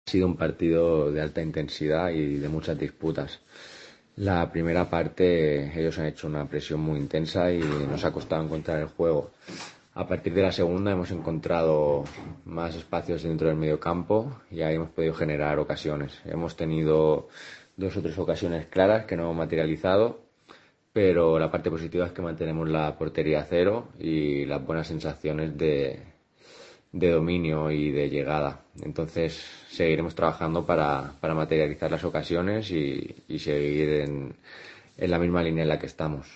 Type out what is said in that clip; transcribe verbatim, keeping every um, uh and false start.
Ha sido un partido de alta intensidad y de muchas disputas. La primera parte ellos han hecho una presión muy intensa y nos ha costado encontrar el juego. A partir de la segunda hemos encontrado más espacios dentro del mediocampo y ahí hemos podido generar ocasiones. Hemos tenido dos o tres ocasiones claras que no hemos materializado, pero la parte positiva es que mantenemos la portería a cero y las buenas sensaciones de, de dominio y de llegada. Entonces seguiremos trabajando para, para materializar las ocasiones y, y seguir en, en la misma línea en la que estamos.